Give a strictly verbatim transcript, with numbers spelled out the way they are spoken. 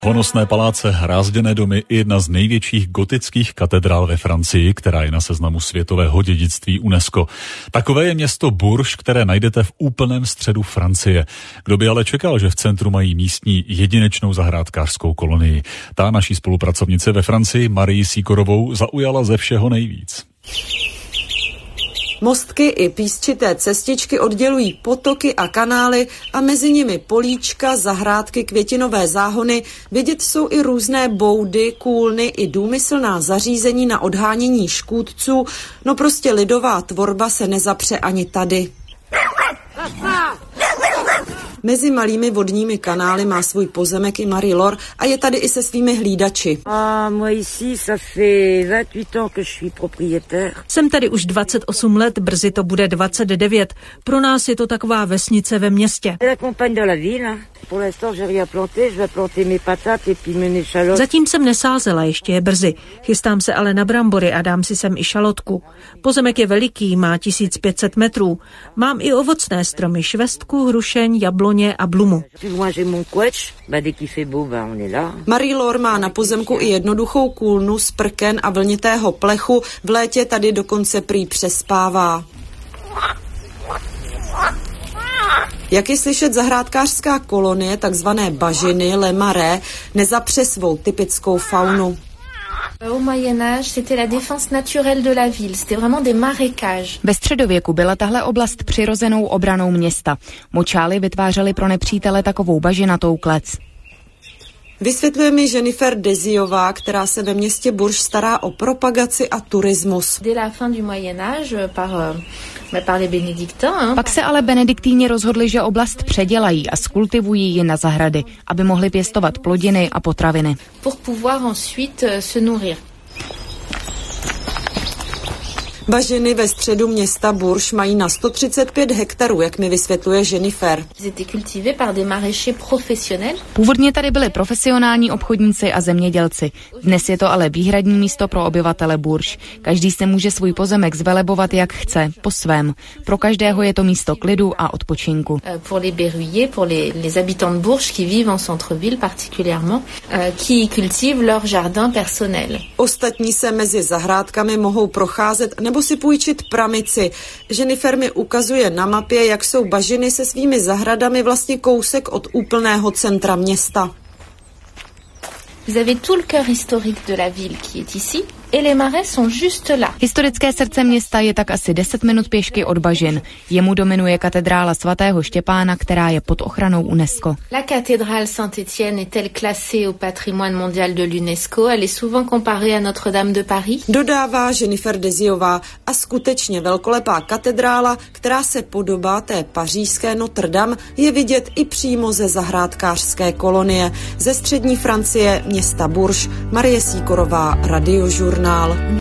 Honosné paláce, hrázděné domy i jedna z největších gotických katedrál ve Francii, která je na seznamu světového dědictví UNESCO. Takové je město Bourges, které najdete v úplném středu Francie. Kdo by ale čekal, že v centru mají místní jedinečnou zahrádkářskou kolonii. Ta naší spolupracovnice ve Francii, Marii Sikorovou, zaujala ze všeho nejvíc. Mostky i písčité cestičky oddělují potoky a kanály a mezi nimi políčka, zahrádky, květinové záhony. Vidět jsou i různé boudy, kůlny i důmyslná zařízení na odhánění škůdců. No prostě lidová tvorba se nezapře ani tady. Mezi malými vodními kanály má svůj pozemek i Marie-Laure a je tady i se svými hlídači. Jsem tady už dvacet osm let, brzy to bude dvacet devět. Pro nás je to taková vesnice ve městě. Zatím jsem nesázela, ještě je brzy. Chystám se ale na brambory a dám si sem i šalotku. Pozemek je veliký, má tisíc pět set metrů. Mám i ovocné stromy, švestku, hrušeň, jabloně a blumu. Marie-Laure má na pozemku i jednoduchou kůlnu z prken a vlnitého plechu. V létě tady dokonce prý přespává. Jak je slyšet, zahrádkářská kolonie, takzvané bažiny, Le Marais, nezapře svou typickou faunu. Ve středověku byla tahle oblast přirozenou obranou města. Močály vytvářely pro nepřítele takovou bažinatou klec. Vysvětluje mi Jennifer Deziová, která se ve městě Bourges stará o propagaci a turismus. Pak se ale benediktíni rozhodli, že oblast předělají a skultivují ji na zahrady, aby mohli pěstovat plodiny a potraviny. Bažiny ve středu města Bourges mají na sto třicet pět hektarů, jak mi vysvětluje Jennifer. Původně tady byli profesionální obchodníci a zemědělci. Dnes je to ale výhradní místo pro obyvatele Bourges. Každý se může svůj pozemek zvelebovat, jak chce, po svém. Pro každého je to místo klidu a odpočinku. Ostatní se mezi zahrádkami mohou procházet nebo si půjčit pramici. Jennifer mi ukazuje na mapě, jak jsou bažiny se svými zahradami vlastně kousek od úplného centra města. Vous avez tout le cœur historique de la ville qui est ici. Et les marais sont juste là. Historické srdce města je tak asi deset minut pěšky od bažin. Jemu dominuje katedrála svatého Štěpána, která je pod ochranou UNESCO. La cathédrale Saint-Étienne est-elle classée au patrimoine mondial de l'UNESCO? Elle est souvent comparée à Notre-Dame de Paris. Dodává Jennifer Deziová a skutečně velkolepá katedrála, která se podobá té pařížské Notre Dame, je vidět i přímo ze zahrádkářské kolonie. Ze střední Francie, města Bourges, Marie Sikorová, Radiožurnál.